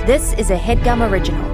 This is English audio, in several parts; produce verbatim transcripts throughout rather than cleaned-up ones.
This is a HeadGum original.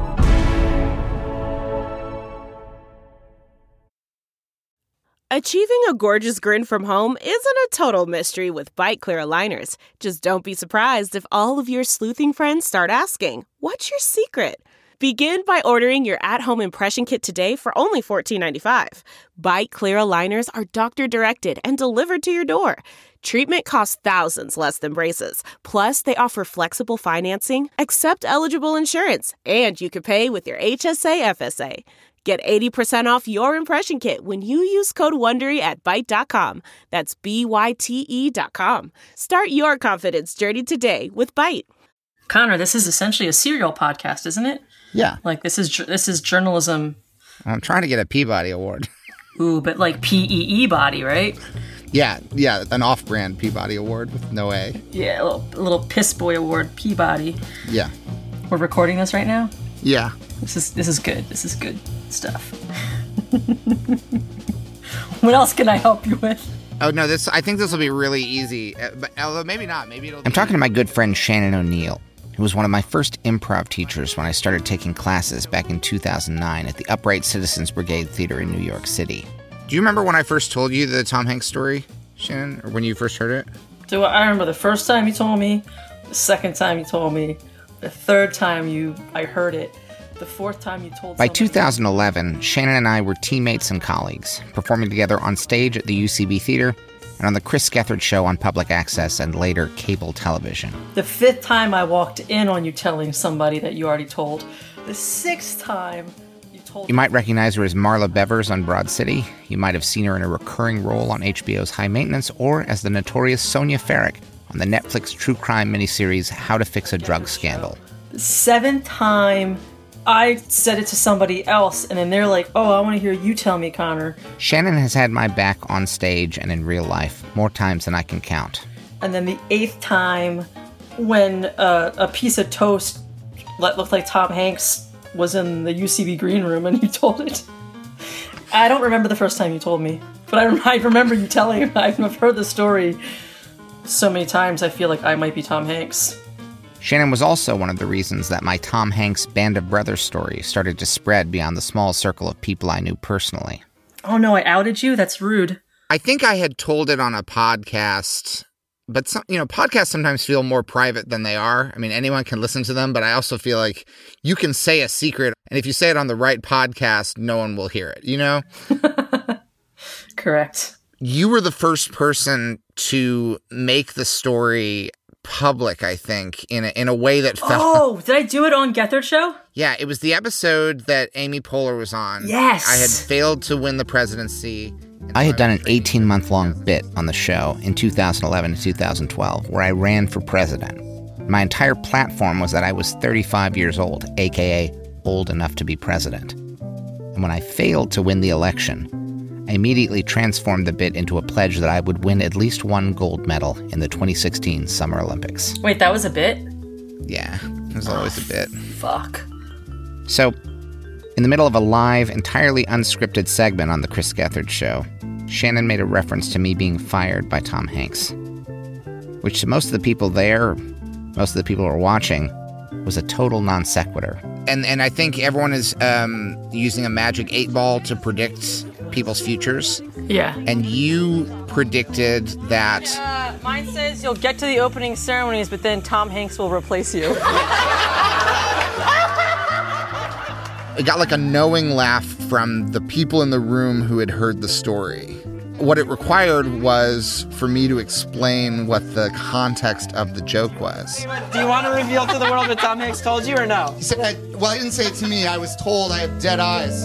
Achieving a gorgeous grin from home isn't a total mystery with Byte Clear aligners. Just don't be surprised if all of your sleuthing friends start asking, "What's your secret?" Begin by ordering your at-home impression kit today for only fourteen ninety-five. Byte Clear aligners are doctor-directed and delivered to your door. Treatment costs thousands less than braces. Plus, they offer flexible financing, accept eligible insurance, and you can pay with your H S A F S A. Get eighty percent off your impression kit when you use code WONDERY at Byte dot com. That's B Y T E dot com. Start your confidence journey today with Byte. Connor, this is essentially a serial podcast, isn't it? Yeah. Like, this is this is journalism. I'm trying to get a Peabody Award. Ooh, but like P E E body, right? Yeah, yeah, an off-brand Peabody Award with no A. Yeah, a little, a little piss boy award, Peabody. Yeah. We're recording this right now? Yeah. This is this is good. This is good stuff. What else can I help you with? Oh, no, this. I think this will be really easy, uh, but although maybe not. Maybe it'll be I'm talking to my good friend Shannon O'Neill, who was one of my first improv teachers when I started taking classes back in two thousand nine at the Upright Citizens Brigade Theater in New York City. Do you remember when I first told you the Tom Hanks story, Shannon, or when you first heard it? Do I remember the first time you told me, the second time you told me, the third time you I heard it, the fourth time you told By somebody. two thousand eleven, Shannon and I were teammates and colleagues, performing together on stage at the U C B Theater and on the Chris Gethard Show on public access and later cable television. The fifth time I walked in on you telling somebody that you already told. The sixth time you told... You might recognize her as Marla Bevers on Broad City. You might have seen her in a recurring role on H B O's High Maintenance or as the notorious Sonia Farrick on the Netflix true crime miniseries How to Fix a Drug Scandal. The seventh time I said it to somebody else, and then they're like, oh, I want to hear you tell me, Connor. Shannon has had my back on stage and in real life more times than I can count. And then the eighth time when uh, a piece of toast that looked like Tom Hanks was in the U C B green room and you told it. I don't remember the first time you told me, but I, I remember you telling me. I've heard the story so many times, I feel like I might be Tom Hanks. Shannon was also one of the reasons that my Tom Hanks Band of Brothers story started to spread beyond the small circle of people I knew personally. Oh no, I outed you? That's rude. I think I had told it on a podcast, but some, you know, podcasts sometimes feel more private than they are. I mean, anyone can listen to them, but I also feel like you can say a secret, and if you say it on the right podcast, no one will hear it, you know? Correct. You were the first person to make the story public, I think, in a, in a way that felt... Oh, did I do it on Gethard Show? Yeah, it was the episode that Amy Poehler was on. Yes! I had failed to win the presidency. I had done an eighteen-month-long bit on the show in two thousand eleven to two thousand twelve where I ran for president. My entire platform was that I was thirty-five years old, a k a old enough to be president. And when I failed to win the election, I immediately transformed the bit into a pledge that I would win at least one gold medal in the twenty sixteen Summer Olympics. Wait, that was a bit? Yeah, it was always a bit. Fuck. So, in the middle of a live, entirely unscripted segment on the Chris Gethard Show, Shannon made a reference to me being fired by Tom Hanks, which to most of the people there, most of the people who were watching, was a total non sequitur. And and I think everyone is um, using a magic eight ball to predict people's futures. Yeah. And you predicted that... Uh, mine says you'll get to the opening ceremonies, but then Tom Hanks will replace you. It got like a knowing laugh from the people in the room who had heard the story. What it required was for me to explain what the context of the joke was. Do you want to reveal to the world what Tom Hanks told you or no? He said, I, well, I didn't say it to me. I was told I have dead eyes.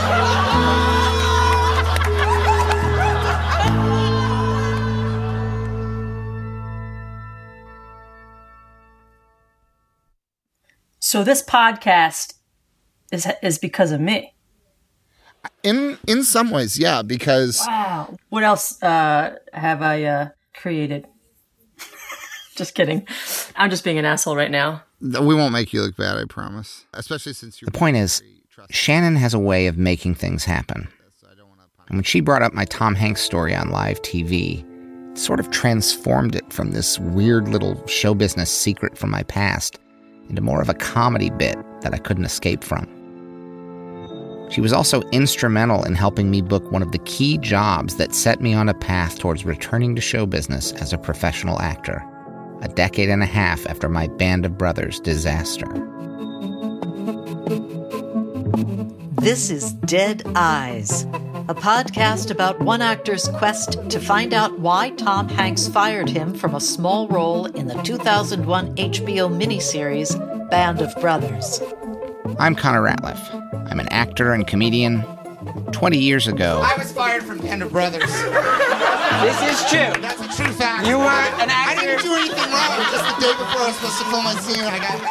So this podcast is is because of me. In in some ways, yeah, because... Wow. What else uh, have I uh, created? Just kidding. I'm just being an asshole right now. We won't make you look bad, I promise. Especially since you're... The point is, Shannon has a way of making things happen. And when she brought up my Tom Hanks story on live T V, it sort of transformed it from this weird little show business secret from my past into more of a comedy bit that I couldn't escape from. She was also instrumental in helping me book one of the key jobs that set me on a path towards returning to show business as a professional actor, a decade and a half after my Band of Brothers disaster. This is Dead Eyes, a podcast about one actor's quest to find out why Tom Hanks fired him from a small role in the two thousand one H B O miniseries Band of Brothers. I'm Connor Ratliff. I'm an actor and comedian. twenty years ago, I was fired from Band of Brothers. This is true. That's a true fact. You were an I actor. didn't do anything wrong. Just the day before I was supposed to film my scene, I got...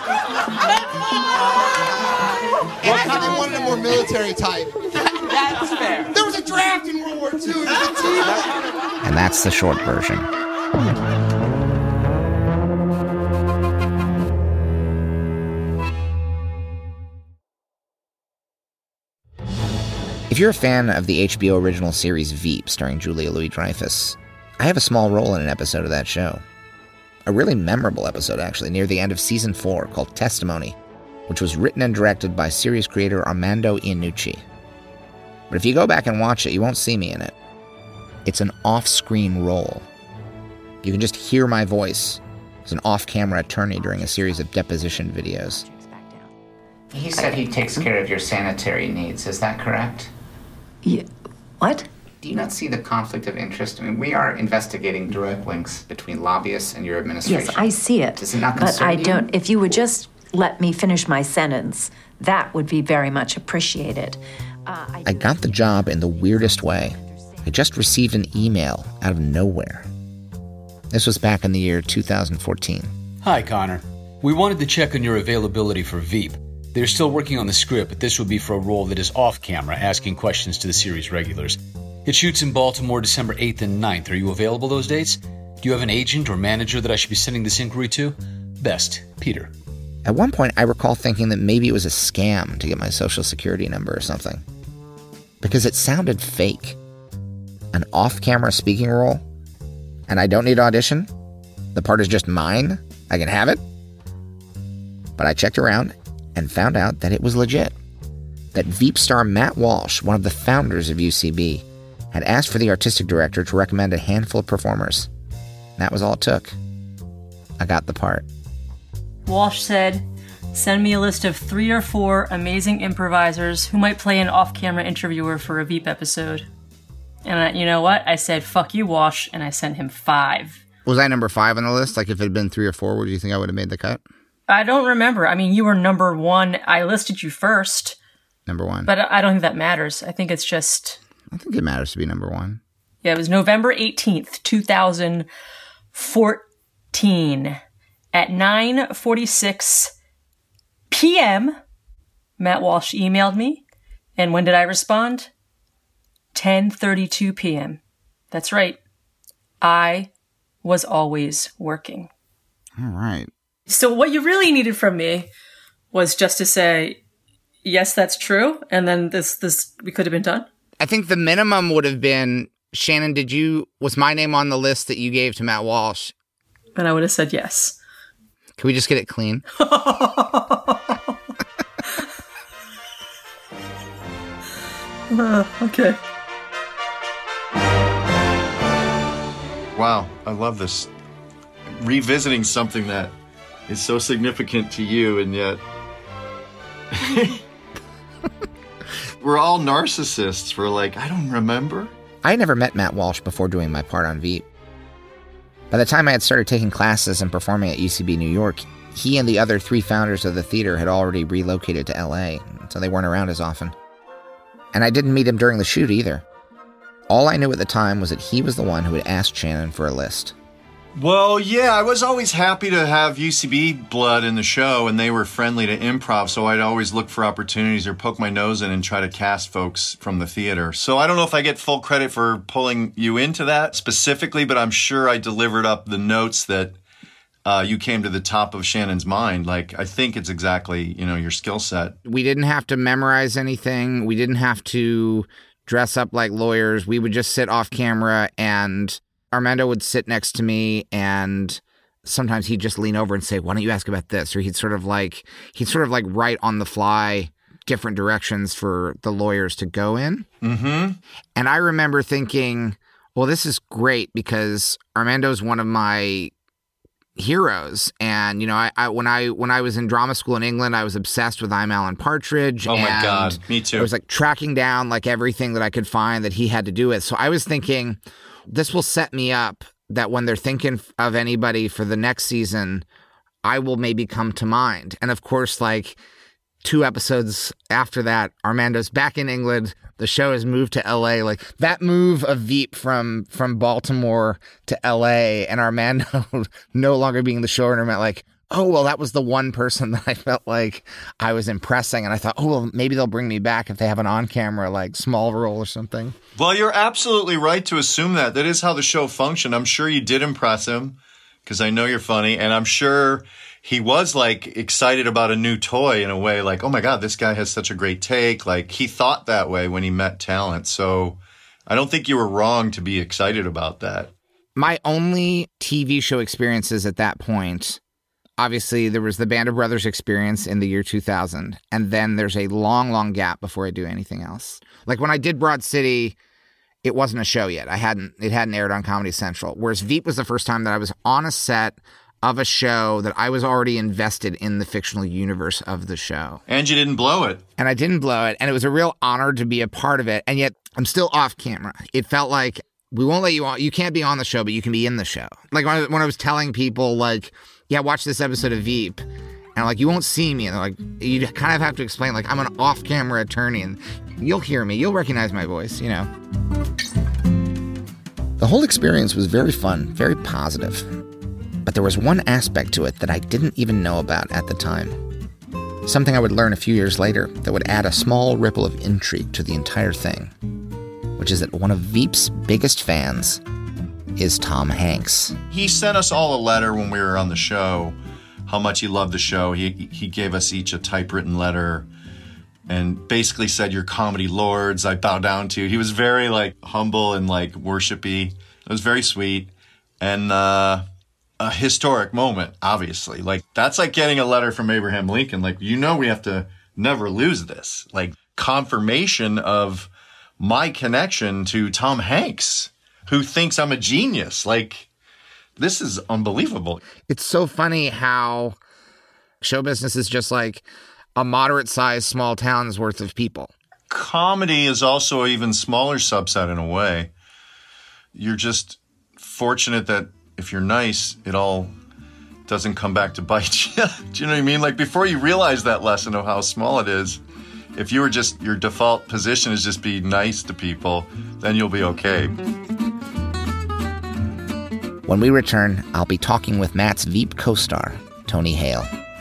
And I think they wanted a more military type. That's fair. There was a draft in World War Two. There was a team. and that's the short version. If you're a fan of the H B O original series Veep, starring Julia Louis-Dreyfus, I have a small role in an episode of that show. A really memorable episode, actually, near the end of season four, called Testimony, which was written and directed by series creator Armando Iannucci. But if you go back and watch it, you won't see me in it. It's an off-screen role. You can just hear my voice as an off-camera attorney during a series of deposition videos. He said he takes care of your sanitary needs. Is that correct? Yeah. What? Do you not see the conflict of interest? I mean, we are investigating direct links between lobbyists and your administration. Yes, I see it. Does it not but concern I you? don't. If you would just let me finish my sentence, that would be very much appreciated. Uh, I, I got the job in the weirdest way. I just received an email out of nowhere. This was back in the year two thousand fourteen. Hi, Connor. We wanted to check on your availability for Veep. They're still working on the script, but this would be for a role that is off-camera, asking questions to the series regulars. It shoots in Baltimore December eighth and ninth. Are you available those dates? Do you have an agent or manager that I should be sending this inquiry to? Best, Peter. At one point, I recall thinking that maybe it was a scam to get my social security number or something. Because it sounded fake. An off-camera speaking role? And I don't need audition? The part is just mine? I can have it? But I checked around and found out that it was legit. That Veep star Matt Walsh, one of the founders of U C B, had asked for the artistic director to recommend a handful of performers. That was all it took. I got the part. Walsh said, "Send me a list of three or four amazing improvisers who might play an off-camera interviewer for a Veep episode." And I, you know what? I said, "Fuck you, Walsh," and I sent him five. Was I number five on the list? Like, if it had been three or four, would you think I would have made the cut? I don't remember. I mean, you were number one. I listed you first. Number one. But I don't think that matters. I think it's just... I think it matters to be number one. Yeah, it was November eighteenth, twenty fourteen. At nine forty-six p.m., Matt Walsh emailed me. And when did I respond? ten thirty-two p.m. That's right. I was always working. All right. So what you really needed from me was just to say, yes, that's true. And then this, this, we could have been done. I think the minimum would have been, Shannon, did you, was my name on the list that you gave to Matt Walsh? And I would have said yes. Can we just get it clean? uh, okay. Wow, I love this. Revisiting something that is so significant to you, and yet we're all narcissists. We're like, I don't remember. I had never met Matt Walsh before doing my part on Veep. By the time I had started taking classes and performing at U C B New York, he and the other three founders of the theater had already relocated to L A, so they weren't around as often. And I didn't meet him during the shoot either. All I knew at the time was that he was the one who had asked Shannon for a list. Well, yeah, I was always happy to have U C B blood in the show, and they were friendly to improv, so I'd always look for opportunities or poke my nose in and try to cast folks from the theater. So I don't know if I get full credit for pulling you into that specifically, but I'm sure I delivered up the notes that uh, you came to the top of Shannon's mind. Like, I think it's exactly, you know, your skill set. We didn't have to memorize anything. We didn't have to dress up like lawyers. We would just sit off camera, and Armando would sit next to me, and sometimes he'd just lean over and say, why don't you ask about this? Or he'd sort of like, he'd sort of like write on the fly different directions for the lawyers to go in. Mm-hmm. And I remember thinking, well, this is great because Armando's one of my heroes. And, you know, I, I when I when I was in drama school in England, I was obsessed with I'm Alan Partridge. Oh, my and God. Me too. I was like tracking down like everything that I could find that he had to do with. So I was thinking, this will set me up that when they're thinking of anybody for the next season, I will maybe come to mind. And of course, like two episodes after that, Armando's back in England. The show has moved to L A. Like that move of Veep from from Baltimore to L A and Armando no longer being the showrunner meant like, oh, well, that was the one person that I felt like I was impressing. And I thought, oh, well, maybe they'll bring me back if they have an on-camera, like, small role or something. Well, you're absolutely right to assume that. That is how the show functioned. I'm sure you did impress him because I know you're funny. And I'm sure he was, like, excited about a new toy in a way. Like, oh, my God, this guy has such a great take. Like, he thought that way when he met talent. So I don't think you were wrong to be excited about that. My only T V show experiences at that point... Obviously, there was the Band of Brothers experience in the year two thousand, and then there's a long, long gap before I do anything else. Like when I did Broad City, it wasn't a show yet. I hadn't, it hadn't aired on Comedy Central. Whereas Veep was the first time that I was on a set of a show that I was already invested in the fictional universe of the show. And you didn't blow it. And I didn't blow it, and it was a real honor to be a part of it. And yet, I'm still off camera. It felt like we won't let you on. You can't be on the show, but you can be in the show. Like when I, when I was telling people, like, yeah, watch this episode of Veep. And I'm like, you won't see me. And they're like, you kind of have to explain, like, I'm an off-camera attorney, and you'll hear me. You'll recognize my voice, you know. The whole experience was very fun, very positive. But there was one aspect to it that I didn't even know about at the time. Something I would learn a few years later that would add a small ripple of intrigue to the entire thing. Which is that one of Veep's biggest fans is Tom Hanks. He sent us all a letter when we were on the show, how much he loved the show. He he gave us each a typewritten letter and basically said, "You're comedy lords, I bow down to you." He was very like humble and like worshipy. It was very sweet and uh, a historic moment, obviously. Like that's like getting a letter from Abraham Lincoln. Like, you know, we have to never lose this. Like confirmation of my connection to Tom Hanks, who thinks I'm a genius. Like, this is unbelievable. It's so funny how show business is just like a moderate-sized small town's worth of people. Comedy is also an even smaller subset in a way. You're just fortunate that if you're nice, it all doesn't come back to bite you. Do you know what I mean? Like, before you realize that lesson of how small it is, if you were just, your default position is just be nice to people, then you'll be okay. When we return, I'll be talking with Matt's Veep co-star, Tony Hale.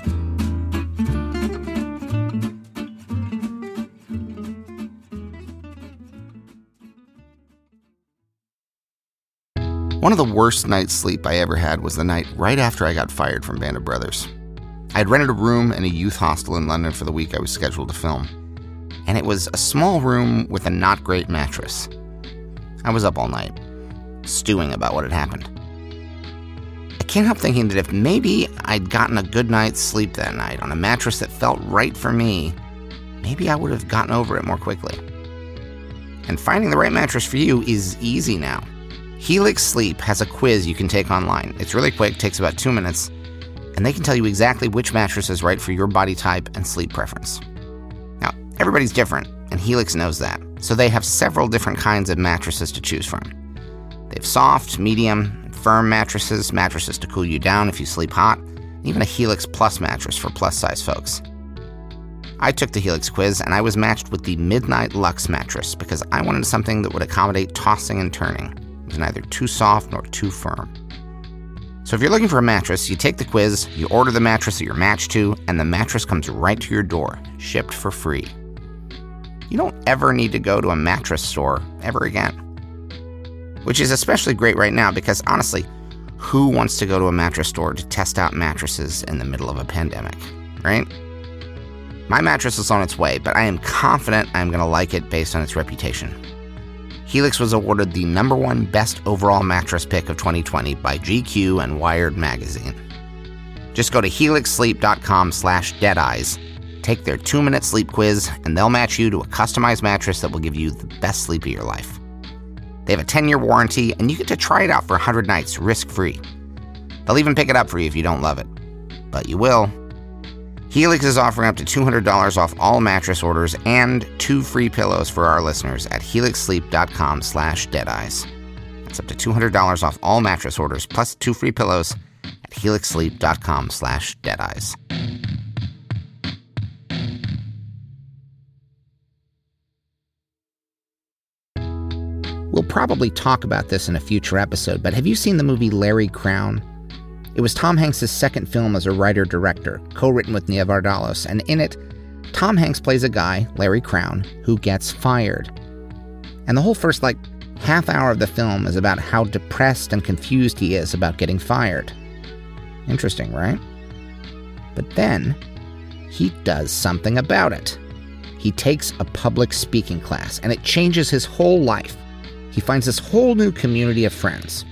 One of the worst night's sleep I ever had was the night right after I got fired from Band of Brothers. I had rented a room in a youth hostel in London for the week I was scheduled to film. And it was a small room with a not great mattress. I was up all night, stewing about what had happened. I can't help thinking that if maybe I'd gotten a good night's sleep that night on a mattress that felt right for me, maybe I would have gotten over it more quickly. And finding the right mattress for you is easy now. Helix Sleep has a quiz you can take online. It's really quick, takes about two minutes, and they can tell you exactly which mattress is right for your body type and sleep preference. Now, everybody's different, and Helix knows that, so they have several different kinds of mattresses to choose from. They have soft, medium, firm mattresses, mattresses to cool you down if you sleep hot, and even a Helix Plus mattress for plus-size folks. I took the Helix quiz, and I was matched with the Midnight Luxe mattress because I wanted something that would accommodate tossing and turning. It was neither too soft nor too firm. So if you're looking for a mattress, you take the quiz, you order the mattress that you're matched to, and the mattress comes right to your door, shipped for free. You don't ever need to go to a mattress store ever again. Which is especially great right now because, honestly, who wants to go to a mattress store to test out mattresses in the middle of a pandemic, right? My mattress is on its way, but I am confident I'm going to like it based on its reputation. Helix was awarded the number one best overall mattress pick of twenty twenty by G Q and Wired magazine. Just go to helixsleep.com slash deadeyes, take their two-minute sleep quiz, and they'll match you to a customized mattress that will give you the best sleep of your life. They have a ten-year warranty, and you get to try it out for one hundred nights, risk-free. They'll even pick it up for you if you don't love it. But you will. Helix is offering up to two hundred dollars off all mattress orders and two free pillows for our listeners at helixsleep.com slash deadeyes. That's up to two hundred dollars off all mattress orders plus two free pillows at helixsleep.com slash deadeyes. We'll probably talk about this in a future episode, but have you seen the movie Larry Crowne? It was Tom Hanks' second film as a writer-director, co-written with Nia Vardalos, and in it, Tom Hanks plays a guy, Larry Crowne, who gets fired. And the whole first, like, half hour of the film is about how depressed and confused he is about getting fired. Interesting, right? But then, he does something about it. He takes a public speaking class, and it changes his whole life. He finds this whole new community of friends.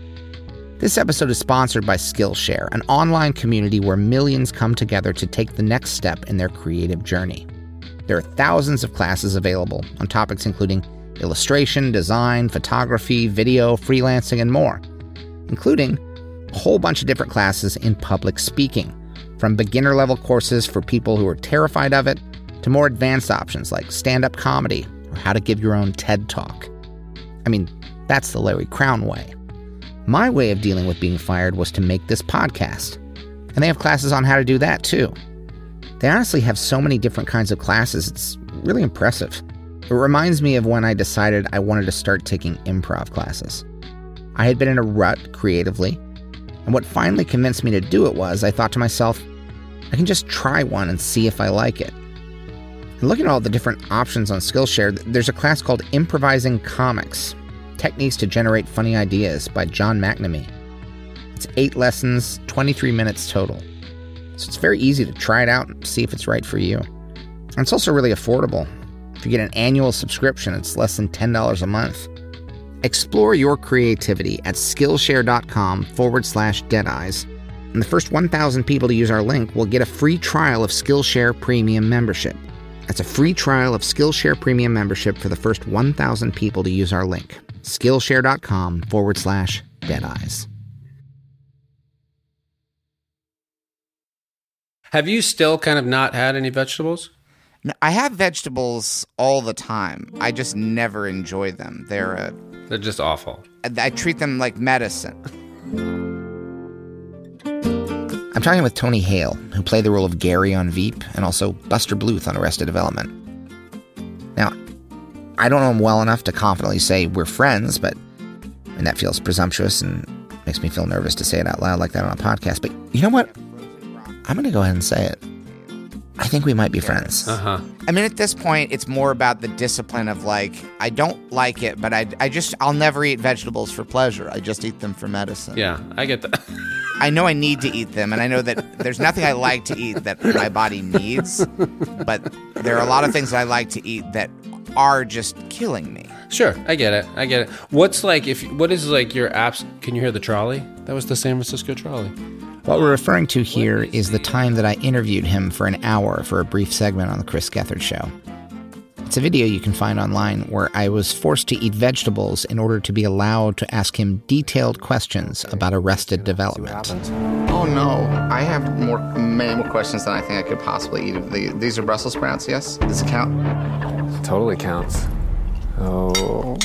This episode is sponsored by Skillshare, an online community where millions come together to take the next step in their creative journey. There are thousands of classes available on topics including illustration, design, photography, video, freelancing, and more, including a whole bunch of different classes in public speaking, from beginner-level courses for people who are terrified of it to more advanced options like stand-up comedy or how to give your own TED Talk. I mean, that's the Larry Crowne way. My way of dealing with being fired was to make this podcast. And they have classes on how to do that, too. They honestly have so many different kinds of classes, it's really impressive. It reminds me of when I decided I wanted to start taking improv classes. I had been in a rut creatively, and what finally convinced me to do it was, I thought to myself, I can just try one and see if I like it. And looking at all the different options on Skillshare, there's a class called Improvising Comics, Techniques to Generate Funny Ideas by John McNamee. It's eight lessons, twenty-three minutes total. So it's very easy to try it out and see if it's right for you. And it's also really affordable. If you get an annual subscription, it's less than ten dollars a month. Explore your creativity at Skillshare.com forward slash deadeyes. And the first one thousand people to use our link will get a free trial of Skillshare Premium membership. That's a free trial of Skillshare Premium membership for the first one thousand people to use our link. Skillshare.com forward slash deadeyes. Have you still kind of not had any vegetables? No, I have vegetables all the time. I just never enjoy them. They're a, They're just awful. I, I treat them like medicine. I'm talking with Tony Hale, who played the role of Gary on Veep, and also Buster Bluth on Arrested Development. Now, I don't know him well enough to confidently say we're friends, but and that feels presumptuous and makes me feel nervous to say it out loud like that on a podcast. But you know what? I'm going to go ahead and say it. I think we might be friends. Uh-huh. I mean, at this point, it's more about the discipline of, like, I don't like it, but I, I just, I'll never eat vegetables for pleasure. I just eat them for medicine. Yeah, I get that. I know I need to eat them, and I know that there's nothing I like to eat that my body needs, but there are a lot of things that I like to eat that are just killing me. Sure, I get it. I get it. What's like, if, what is like your apps? Can you hear the trolley? That was the San Francisco trolley. What we're referring to here is the time that I interviewed him for an hour for a brief segment on the Chris Gethard Show. It's a video you can find online where I was forced to eat vegetables in order to be allowed to ask him detailed questions about Arrested Development. Oh no, I have more, many more questions than I think I could possibly eat. These are Brussels sprouts, yes? Does it count? Totally counts. Oh.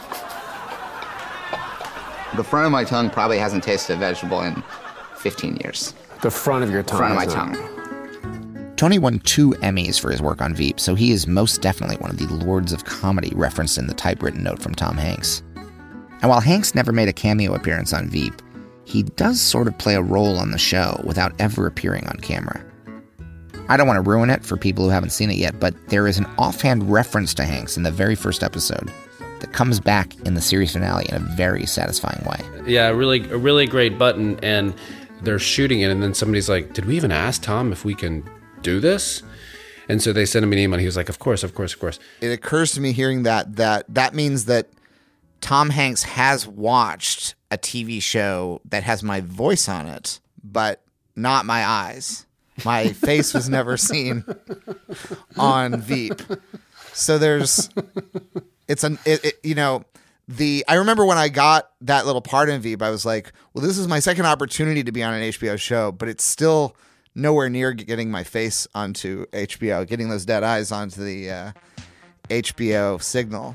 The front of my tongue probably hasn't tasted a vegetable in fifteen years. The front of your tongue. Front of my isn't tongue. it? Tony won two Emmys for his work on Veep, so he is most definitely one of the lords of comedy referenced in the typewritten note from Tom Hanks. And while Hanks never made a cameo appearance on Veep, he does sort of play a role on the show without ever appearing on camera. I don't want to ruin it for people who haven't seen it yet, but there is an offhand reference to Hanks in the very first episode that comes back in the series finale in a very satisfying way. Yeah, really, a really great button, and they're shooting it, and then somebody's like, did we even ask Tom if we can do this? And so they sent him an email, and he was like, of course, of course, of course. It occurs to me hearing that, that that means that Tom Hanks has watched a T V show that has my voice on it, but not my eyes. My face was never seen on Veep. So there's, it's an, it, it, you know, the, I remember when I got that little part in Veep, I was like, well, this is my second opportunity to be on an H B O show, but it's still nowhere near getting my face onto H B O, getting those dead eyes onto the uh, H B O signal.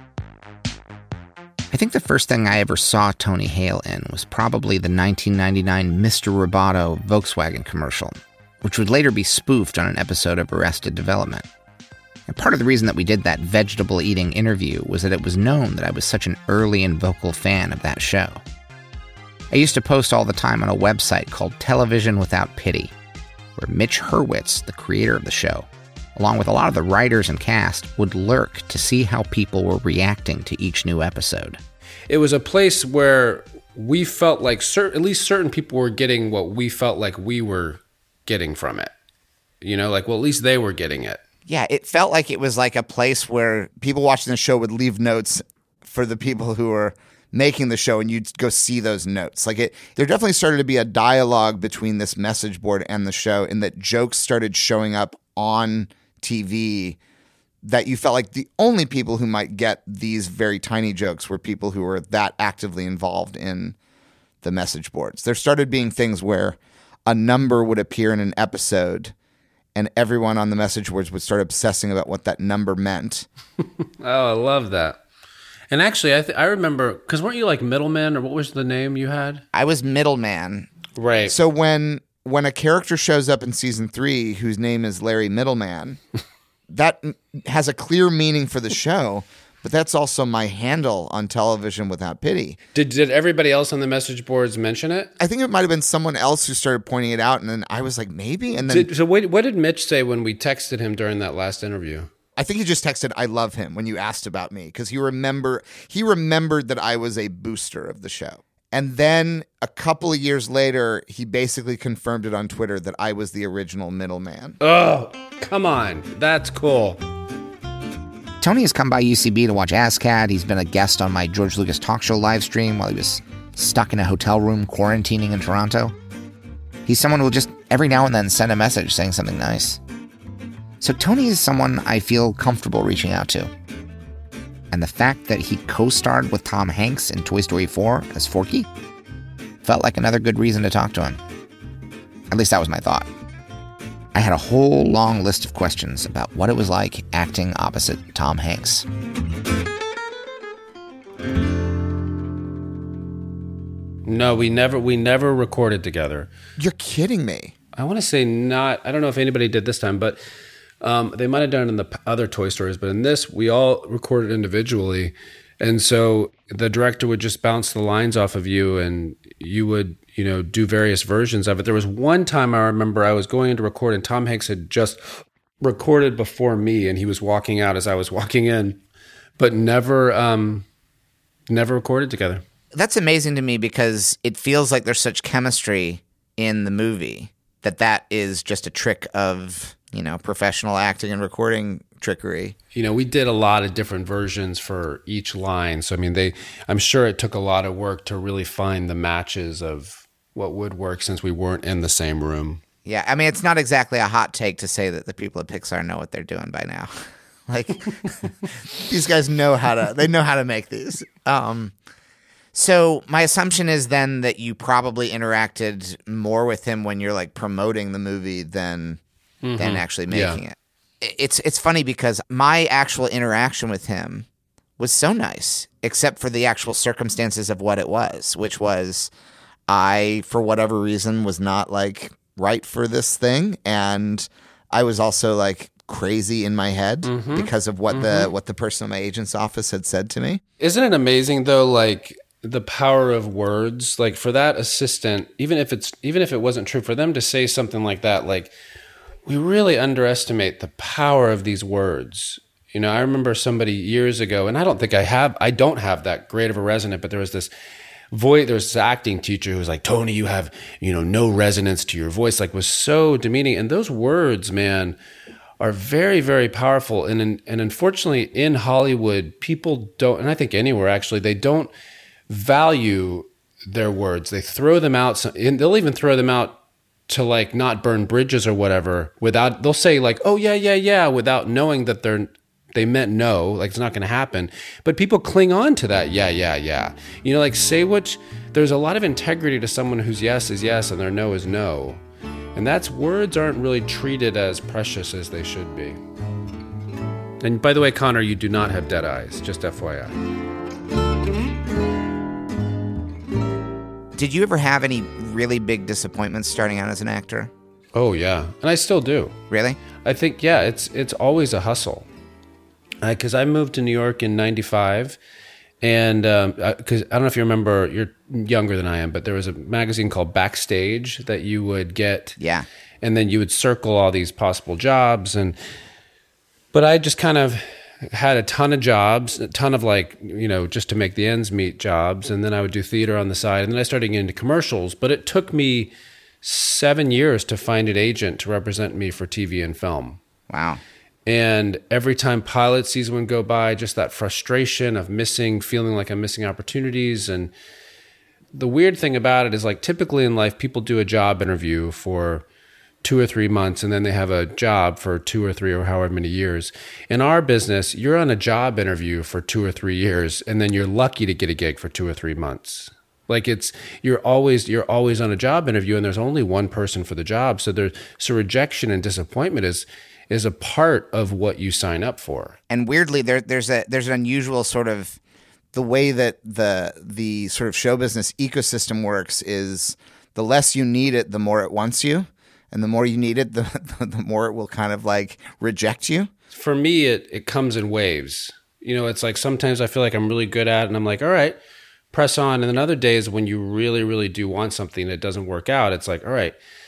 I think the first thing I ever saw Tony Hale in was probably the nineteen ninety-nine Mister Roboto Volkswagen commercial, which would later be spoofed on an episode of Arrested Development. And part of the reason that we did that vegetable-eating interview was that it was known that I was such an early and vocal fan of that show. I used to post all the time on a website called Television Without Pity, where Mitch Hurwitz, the creator of the show, along with a lot of the writers and cast, would lurk to see how people were reacting to each new episode. It was a place where we felt like cer- at least certain people were getting what we felt like we were getting from it. You know, like, well, at least they were getting it. Yeah, it felt like it was like a place where people watching the show would leave notes for the people who were making the show, and you'd go see those notes. Like it, there definitely started to be a dialogue between this message board and the show, in that jokes started showing up on T V that you felt like the only people who might get these very tiny jokes were people who were that actively involved in the message boards. There started being things where a number would appear in an episode and everyone on the message boards would start obsessing about what that number meant. Oh, I love that. And actually, I th- I remember, because weren't you like Middleman, or what was the name you had? I was Middleman. Right. So when when a character shows up in season three whose name is Larry Middleman, that has a clear meaning for the show, but that's also my handle on Television Without Pity. Did did everybody else on the message boards mention it? I think it might have been someone else who started pointing it out, and then I was like, maybe? And then Did, so what, what did Mitch say when we texted him during that last interview? I think he just texted, I love him, when you asked about me, because he remember he remembered that I was a booster of the show. And then a couple of years later, he basically confirmed it on Twitter that I was the original Middleman. Oh, come on. That's cool. Tony has come by U C B to watch ASCAD. He's been a guest on my George Lucas talk show live stream while he was stuck in a hotel room quarantining in Toronto. He's someone who will just every now and then send a message saying something nice. So Tony is someone I feel comfortable reaching out to. And the fact that he co-starred with Tom Hanks in Toy Story four as Forky felt like another good reason to talk to him. At least that was my thought. I had a whole long list of questions about what it was like acting opposite Tom Hanks. No, we never we never recorded together. You're kidding me. I want to say not. I don't know if anybody did this time, but um, they might have done it in the other Toy Stories. But in this, we all recorded individually. And so the director would just bounce the lines off of you, and you would, you know, do various versions of it. There was one time I remember I was going in to record, and Tom Hanks had just recorded before me, and he was walking out as I was walking in, but never, um, never recorded together. That's amazing to me, because it feels like there's such chemistry in the movie that that is just a trick of, you know, professional acting and recording trickery. You know, we did a lot of different versions for each line. So, I mean, they, I'm sure it took a lot of work to really find the matches of what would work, since we weren't in the same room. Yeah. I mean, it's not exactly a hot take to say that the people at Pixar know what they're doing by now. Like, these guys know how to, they know how to make these. Um, so my assumption is then that you probably interacted more with him when you're like promoting the movie than, mm-hmm. than actually making yeah. it. It's it's funny because my actual interaction with him was so nice, except for the actual circumstances of what it was, which was I, for whatever reason, was not like right for this thing, and I was also like crazy in my head mm-hmm. because of what mm-hmm. the what the person in my agent's office had said to me. Isn't it amazing though, like the power of words? Like for that assistant, even if it's even if it wasn't true, for them to say something like that, like, we really underestimate the power of these words. You know, I remember somebody years ago, and I don't think I have, I don't have that great of a resonant, but there was this voice, there was this acting teacher who was like, Tony, you have, you know, no resonance to your voice, like was so demeaning. And those words, man, are very, very powerful. And, and unfortunately in Hollywood, people don't, and I think anywhere actually, they don't value their words. They throw them out, and they'll even throw them out to like not burn bridges or whatever without, they'll say like, oh yeah, yeah, yeah, without knowing that they're, they meant no, like it's not going to happen. But people cling on to that. Yeah, yeah, yeah. You know, like say what, there's a lot of integrity to someone whose yes is yes and their no is no. And that's, words aren't really treated as precious as they should be. And by the way, Connor, you do not have dead eyes, just F Y I. Did you ever have any really big disappointments starting out as an actor? Oh yeah, and I still do. Really? I think, yeah, it's it's always a hustle. Because uh, I moved to New York in ninety-five, and because um, I don't know if you remember, you're younger than I am, but there was a magazine called Backstage that you would get. Yeah. And then you would circle all these possible jobs. and But I just kind of had a ton of jobs, a ton of like, you know, just to make the ends meet jobs. And then I would do theater on the side. And then I started getting into commercials. But it took me seven years to find an agent to represent me for T V and film. Wow. And every time pilot season would go by, just that frustration of missing, feeling like I'm missing opportunities. And the weird thing about it is like typically in life, people do a job interview for two or three months and then they have a job for two or three or however many years. In our business, you're on a job interview for two or three years and then you're lucky to get a gig for two or three months. Like it's, you're always, you're always on a job interview and there's only one person for the job. So there's, so rejection and disappointment is, is a part of what you sign up for. And weirdly, there, there's a there's an unusual sort of, the way that the the sort of show business ecosystem works is the less you need it, the more it wants you. And the more you need it, the, the, the more it will kind of like reject you. For me, it, it comes in waves. You know, it's like sometimes I feel like I'm really good at it and I'm like, all right, press on. And then other days when you really, really do want something and it doesn't work out, it's like, all right,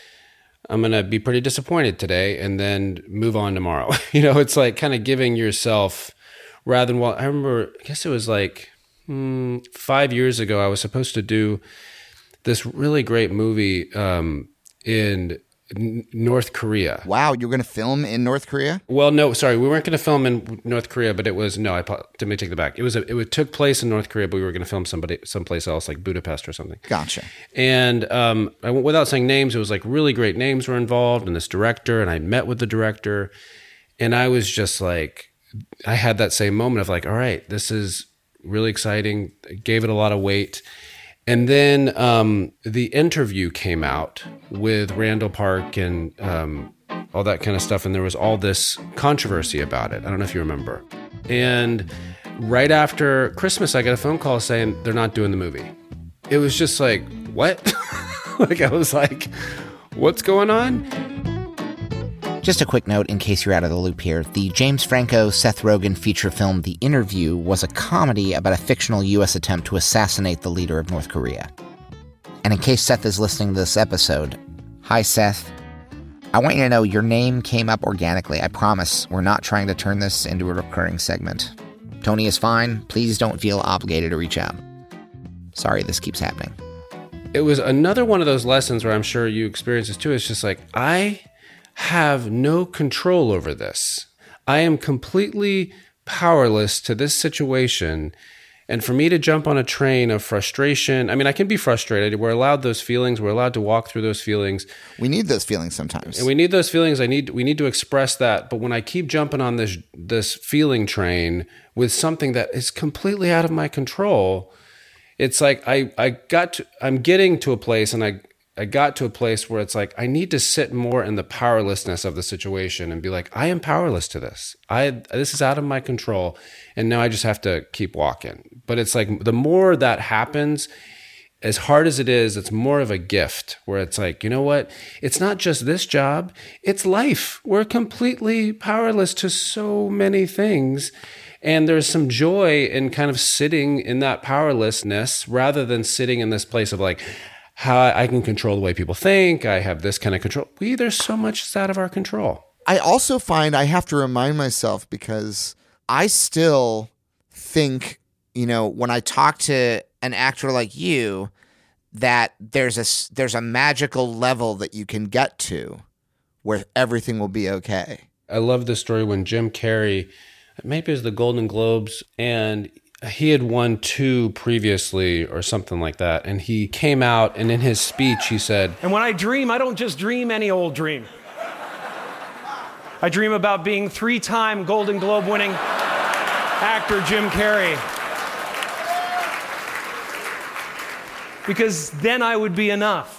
I'm going to be pretty disappointed today and then move on tomorrow. You know, it's like kind of giving yourself rather than, well, I remember, I guess it was like hmm, five years ago, I was supposed to do this really great movie um, in North Korea. Wow, you're going to film in North Korea? Well, no, sorry, we weren't going to film in North Korea, but it was no. I let me take that back. It was a, it took place in North Korea, but we were going to film somebody someplace else, like Budapest or something. Gotcha. And um, I, without saying names, it was like really great names were involved, and this director, and I met with the director, and I was just like, I had that same moment of like, all right, this is really exciting. I gave it a lot of weight. And then um, the interview came out with Randall Park and um, all that kind of stuff. And there was all this controversy about it. I don't know if you remember. And right after Christmas, I got a phone call saying they're not doing the movie. It was just like, what? Like, I was like, what's going on? Just a quick note in case you're out of the loop here. The James Franco, Seth Rogen feature film The Interview was a comedy about a fictional U S attempt to assassinate the leader of North Korea. And in case Seth is listening to this episode, hi Seth. I want you to know your name came up organically. I promise we're not trying to turn this into a recurring segment. Tony is fine. Please don't feel obligated to reach out. Sorry this keeps happening. It was another one of those lessons where I'm sure you experience this too. It's just like, I have no control over this. I am completely powerless to this situation. And for me to jump on a train of frustration, I mean, I can be frustrated. We're allowed those feelings. We're allowed to walk through those feelings. We need those feelings sometimes. And we need those feelings. I need, we need to express that. But when I keep jumping on this, this feeling train with something that is completely out of my control, it's like I, I got to, I'm getting to a place and I, I got to a place where it's like, I need to sit more in the powerlessness of the situation and be like, I am powerless to this. I, this is out of my control. And now I just have to keep walking. But it's like, the more that happens, as hard as it is, it's more of a gift where it's like, you know what? It's not just this job, it's life. We're completely powerless to so many things. And there's some joy in kind of sitting in that powerlessness rather than sitting in this place of like, how I can control the way people think. I have this kind of control. We, there's so much that's out of our control. I also find I have to remind myself because I still think, you know, when I talk to an actor like you, that there's a, there's a magical level that you can get to where everything will be okay. I love this story when Jim Carrey, maybe it was the Golden Globes, and he had won two previously or something like that. And he came out, and in his speech, he said, "And when I dream, I don't just dream any old dream. I dream about being three-time Golden Globe winning actor Jim Carrey. Because then I would be enough."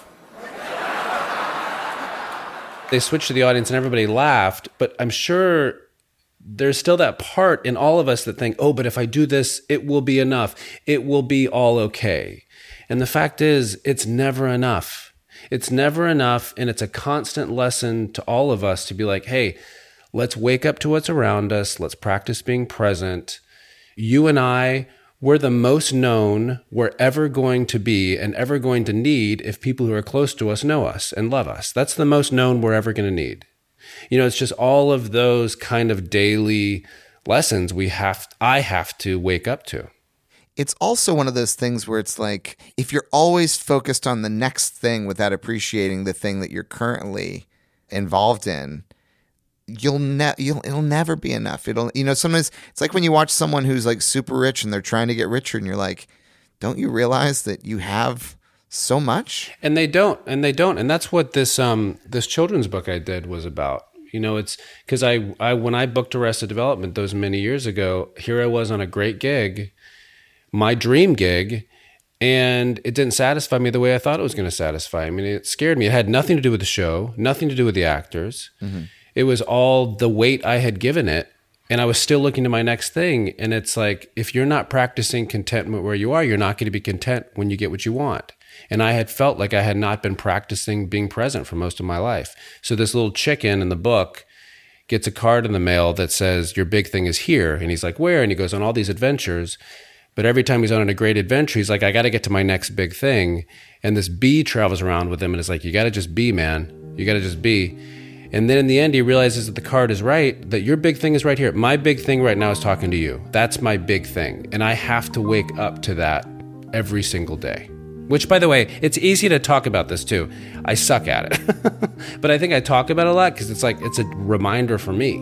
They switched to the audience and everybody laughed, but I'm sure there's still that part in all of us that think, oh, but if I do this, it will be enough. It will be all okay. And the fact is, it's never enough. It's never enough, and it's a constant lesson to all of us to be like, hey, let's wake up to what's around us. Let's practice being present. You and I, we're the most known we're ever going to be and ever going to need if people who are close to us know us and love us. That's the most known we're ever going to need. You know, it's just all of those kind of daily lessons we have, I have to wake up to. It's also one of those things where it's like, if you're always focused on the next thing without appreciating the thing that you're currently involved in, you'll ne- you'll it'll never be enough. It'll, you know, sometimes it's like when you watch someone who's like super rich and they're trying to get richer, and you're like, don't you realize that you have so much? And they don't, and they don't, and that's what this um this children's book I did was about. You know, it's because I I when I booked Arrested Development those many years ago, here I was on a great gig, my dream gig, and it didn't satisfy me the way I thought it was going to satisfy. I mean, it scared me. It had nothing to do with the show, nothing to do with the actors. Mm-hmm. It was all the weight I had given it, and I was still looking to my next thing. And it's like, if you're not practicing contentment where you are, you're not going to be content when you get what you want. And I had felt like I had not been practicing being present for most of my life. So this little chicken in the book gets a card in the mail that says, your big thing is here. And he's like, where? And he goes on all these adventures. But every time he's on a great adventure, he's like, I got to get to my next big thing. And this bee travels around with him and is like, you got to just be, man. You got to just be. And then in the end, he realizes that the card is right, that your big thing is right here. My big thing right now is talking to you. That's my big thing. And I have to wake up to that every single day. Which, by the way, it's easy to talk about this too. I suck at it. But I think I talk about it a lot because it's like, it's a reminder for me.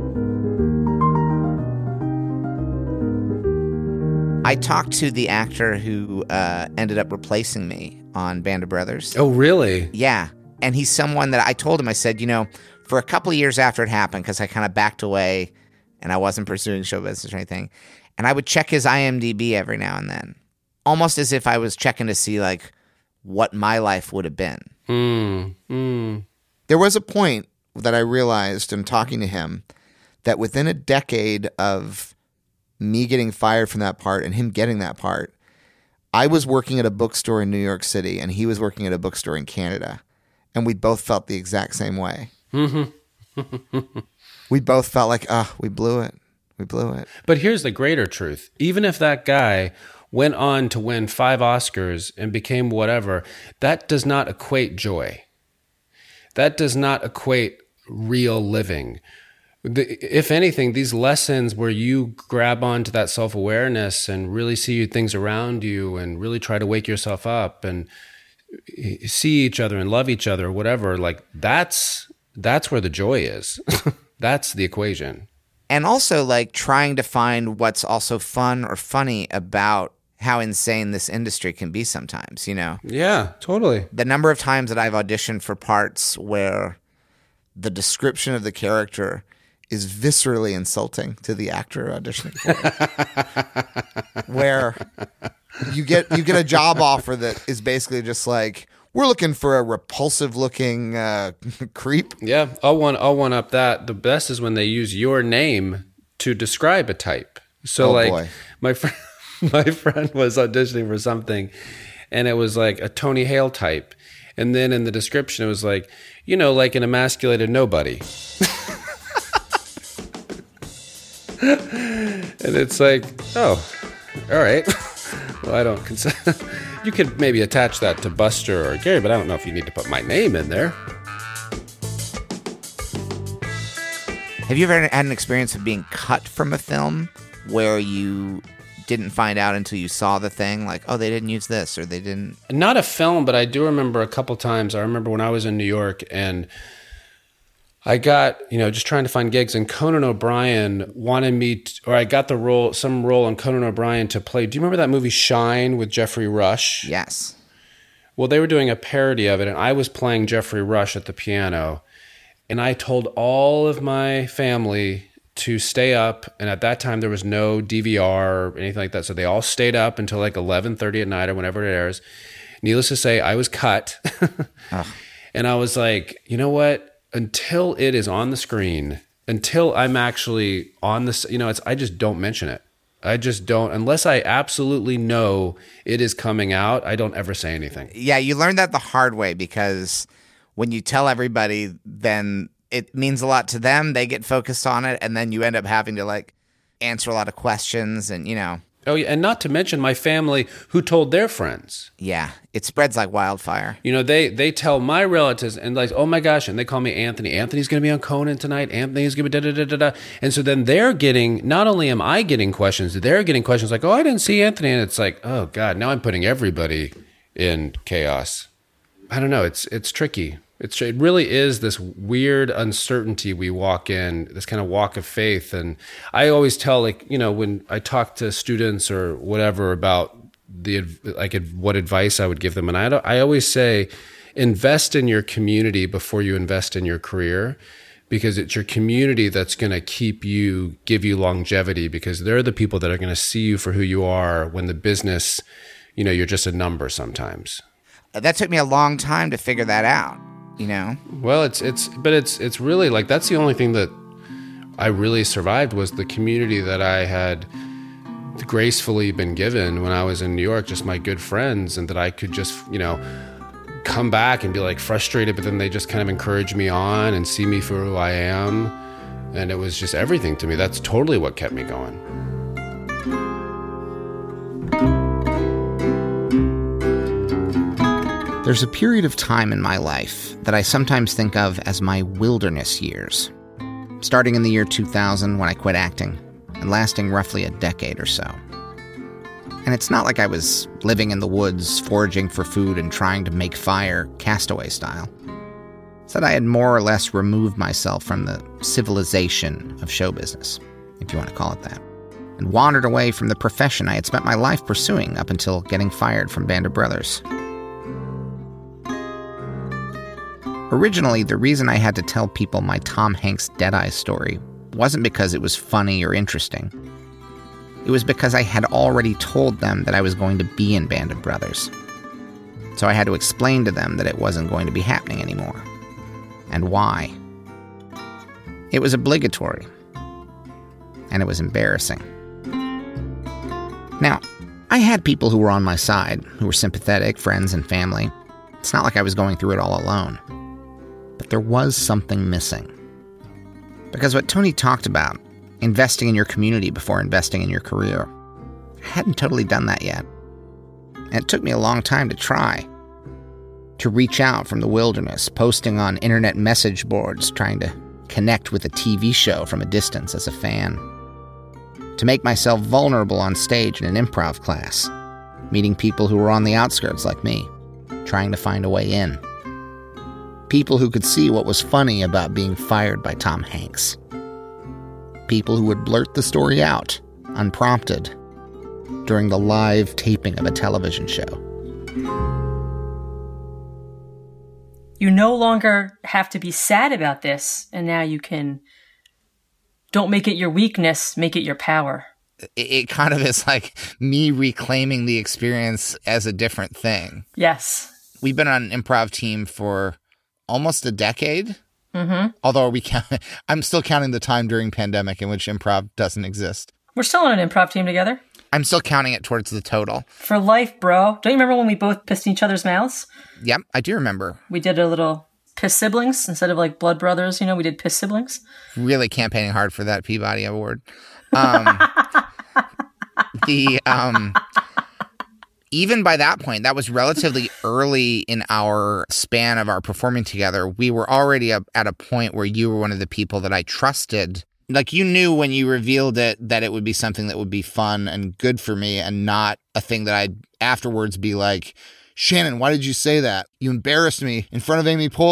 I talked to the actor who uh, ended up replacing me on Band of Brothers. Oh, really? Yeah. And he's someone that I told him, I said, you know, for a couple of years after it happened, because I kind of backed away and I wasn't pursuing show business or anything, and I would check his I M D B every now and then, almost as if I was checking to see, like, what my life would have been. Mm, mm. There was a point that I realized in talking to him that within a decade of me getting fired from that part and him getting that part, I was working at a bookstore in New York City and he was working at a bookstore in Canada. And we both felt the exact same way. Mm-hmm. We both felt like, ah, oh, we blew it. We blew it. But here's the greater truth. Even if that guy went on to win five Oscars and became whatever, that does not equate joy. That does not equate real living. The, if anything, these lessons where you grab onto that self-awareness and really see things around you and really try to wake yourself up and see each other and love each other or whatever, like that's that's where the joy is. That's the equation. And also like trying to find what's also fun or funny about how insane this industry can be sometimes, you know? Yeah, totally. The number of times that I've auditioned for parts where the description of the character is viscerally insulting to the actor auditioning for it. Where you get you get a job offer that is basically just like, we're looking for a repulsive looking uh, creep. Yeah, I'll one I'll one up that. The best is when they use your name to describe a type. So oh, like boy. my friend my friend was auditioning for something and it was like a Tony Hale type. And then in the description it was like, you know, like an emasculated nobody. And it's like, oh, all right. Well, I don't consider. You could maybe attach that to Buster or Gary, but I don't know if you need to put my name in there. Have you ever had an experience of being cut from a film where you didn't find out until you saw the thing? Like, oh, they didn't use this or they didn't. Not a film, but I do remember a couple times. I remember when I was in New York and I got, you know, just trying to find gigs, and Conan O'Brien wanted me, to, or I got the role, some role on Conan O'Brien to play. Do you remember that movie Shine with Jeffrey Rush? Yes. Well, they were doing a parody of it, and I was playing Jeffrey Rush at the piano, and I told all of my family to stay up, and at that time there was no D V R or anything like that, so they all stayed up until like eleven thirty at night or whenever it airs. Needless to say, I was cut, oh. And I was like, you know what? Until it is on the screen, until I'm actually on this, you know, it's I just don't mention it. I just don't, unless I absolutely know it is coming out, I don't ever say anything. Yeah, you learned that the hard way, because when you tell everybody, then it means a lot to them. They get focused on it, and then you end up having to like answer a lot of questions and, you know. Oh, yeah, and not to mention my family who told their friends. Yeah, it spreads like wildfire. You know, they they tell my relatives, and like, oh my gosh, and they call me Anthony. Anthony's going to be on Conan tonight. Anthony's going to be da da da da da. And so then they're getting, not only am I getting questions, they're getting questions like, oh, I didn't see Anthony. And it's like, oh God, now I'm putting everybody in chaos. I don't know. It's it's tricky. It's, it really is this weird uncertainty we walk in, this kind of walk of faith. And I always tell, like, you know, when I talk to students or whatever about the, like, what advice I would give them. And I, I always say, invest in your community before you invest in your career, because it's your community that's going to keep you, give you longevity, because they're the people that are going to see you for who you are when the business, you know, you're just a number sometimes. That took me a long time to figure that out. You know? Well, it's it's but it's it's really like that's the only thing that I really survived, was the community that I had gracefully been given when I was in New York, just my good friends, and that I could just, you know, come back and be like frustrated, but then they just kind of encourage me on and see me for who I am. And it was just everything to me. That's totally what kept me going. There's a period of time in my life that I sometimes think of as my wilderness years, starting in the year two thousand when I quit acting, and lasting roughly a decade or so. And it's not like I was living in the woods, foraging for food and trying to make fire, Castaway style. It's that I had more or less removed myself from the civilization of show business, if you want to call it that, and wandered away from the profession I had spent my life pursuing up until getting fired from Band of Brothers. Originally, the reason I had to tell people my Tom Hanks Deadeye story wasn't because it was funny or interesting. It was because I had already told them that I was going to be in Band of Brothers. So I had to explain to them that it wasn't going to be happening anymore. And why. It was obligatory. And it was embarrassing. Now, I had people who were on my side, who were sympathetic, friends and family. It's not like I was going through it all alone. But there was something missing. Because what Tony talked about, investing in your community before investing in your career, I hadn't totally done that yet. And it took me a long time to try. To reach out from the wilderness, posting on internet message boards, trying to connect with a T V show from a distance as a fan. To make myself vulnerable on stage in an improv class, meeting people who were on the outskirts like me, trying to find a way in. People who could see what was funny about being fired by Tom Hanks. People who would blurt the story out, unprompted, during the live taping of a television show. You no longer have to be sad about this, and now you can... Don't make it your weakness, make it your power. It, it kind of is like me reclaiming the experience as a different thing. Yes. We've been on an improv team for almost a decade. Mm-hmm. Although we count, I'm still counting the time during pandemic in which improv doesn't exist. We're still on an improv team together. I'm still counting it towards the total. For life, bro. Don't you remember when we both pissed in each other's mouths? Yep, I do remember. We did a little piss siblings instead of like blood brothers, you know, we did piss siblings. Really campaigning hard for that Peabody Award. Um, the... um. Even by that point, that was relatively early in our span of our performing together. We were already a, at a point where you were one of the people that I trusted. Like, you knew when you revealed it that it would be something that would be fun and good for me and not a thing that I'd afterwards be like, Shannon, why did you say that? You embarrassed me in front of Amy Poehler.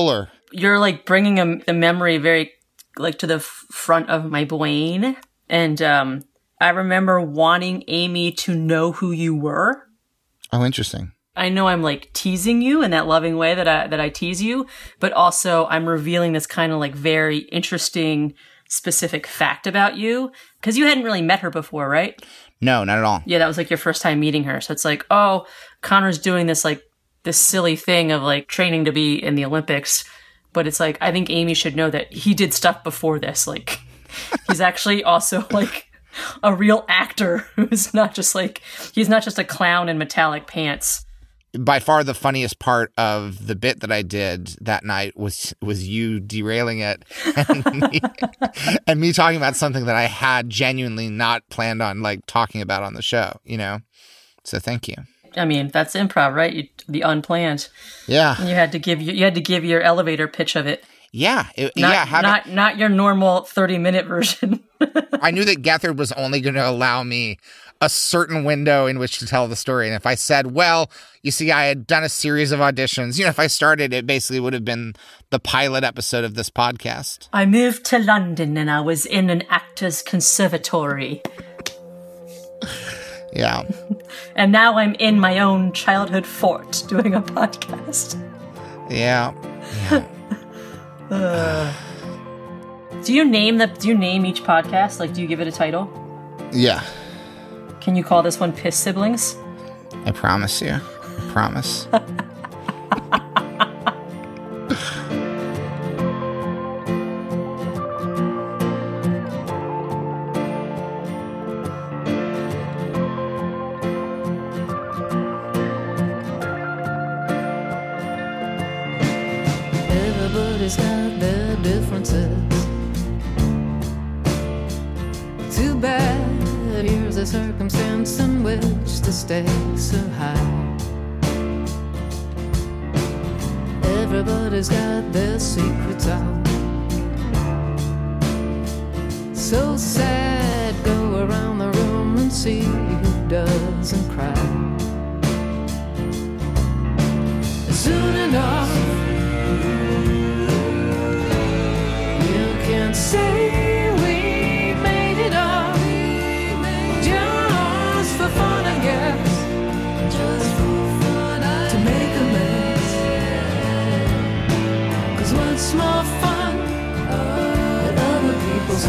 You're like bringing a, a memory very like to the f- front of my brain. And um, I remember wanting Amy to know who you were. Oh, interesting. I know I'm like teasing you in that loving way that I that I tease you, but also I'm revealing this kind of like very interesting, specific fact about you because you hadn't really met her before, right? No, not at all. Yeah, that was like your first time meeting her. So it's like, oh, Connor's doing this like this silly thing of like training to be in the Olympics, but it's like I think Amy should know that he did stuff before this. Like he's actually also like a real actor who's not just like he's not just a clown in metallic pants. By far the funniest part of the bit that I did that night was was you derailing it and me, and me talking about something that I had genuinely not planned on like talking about on the show, you know? So thank you. I mean, that's improv, right? You, the unplanned. Yeah. And you had to give you, you had to give your elevator pitch of it. Yeah. It, not, yeah. Having, not, not your normal thirty minute version. I knew that Gethard was only going to allow me a certain window in which to tell the story. And if I said, well, you see, I had done a series of auditions, you know, if I started, it basically would have been the pilot episode of this podcast. I moved to London and I was in an actor's conservatory. Yeah. And now I'm in my own childhood fort doing a podcast. Yeah. Yeah. uh, do you name the, do you name each podcast? Like, do you give it a title? Yeah. Can you call this one Piss Siblings? I promise you. I promise. Everybody's got their differences. Too bad. Here's a circumstance in which the stakes are high. Everybody's got their secrets out. So sad, go around the room and see who doesn't cry. Soon enough, you can say more fun than other people's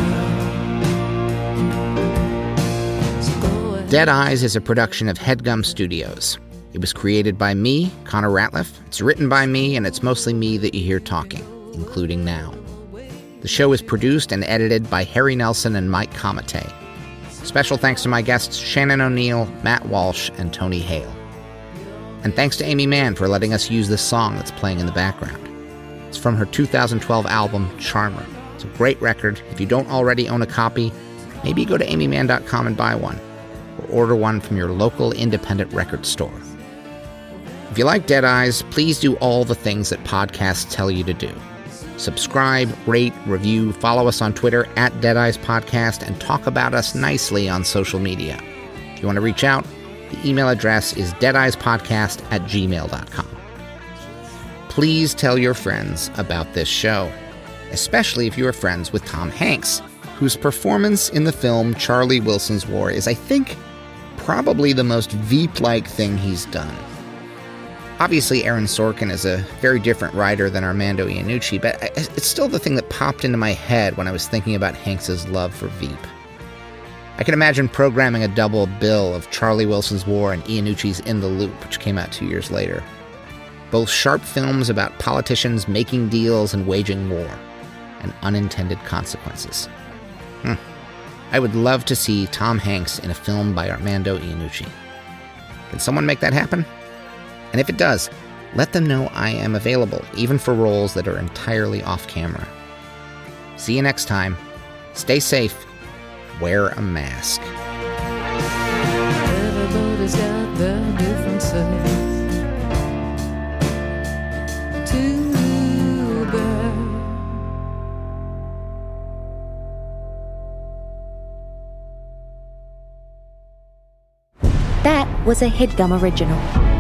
so Dead Eyes is a production of HeadGum Studios. It was created by me, Connor Ratliff. It's written by me, and it's mostly me that you hear talking, including now. The show is produced and edited by Harry Nelson and Mike Comite. Special thanks to my guests Shannon O'Neill, Matt Walsh, and Tony Hale. And thanks to Amy Mann for letting us use this song that's playing in the background. It's from her two thousand twelve album, Charmer. It's a great record. If you don't already own a copy, maybe go to amy mann dot com and buy one, or order one from your local independent record store. If you like Dead Eyes, please do all the things that podcasts tell you to do. Subscribe, rate, review, follow us on Twitter at Dead Eyes Podcast, and talk about us nicely on social media. If you want to reach out, the email address is deadeyespodcast at gmail dot com. Please tell your friends about this show, especially if you are friends with Tom Hanks, whose performance in the film Charlie Wilson's War is, I think, probably the most Veep-like thing he's done. Obviously, Aaron Sorkin is a very different writer than Armando Iannucci, but it's still the thing that popped into my head when I was thinking about Hanks' love for Veep. I can imagine programming a double bill of Charlie Wilson's War and Iannucci's In the Loop, which came out two years later. Both sharp films about politicians making deals and waging war, and unintended consequences. Hmm. I would love to see Tom Hanks in a film by Armando Iannucci. Can someone make that happen? And if it does, let them know I am available, even for roles that are entirely off camera. See you next time. Stay safe. Wear a mask. Everybody's got their differences. That was a HeadGum original.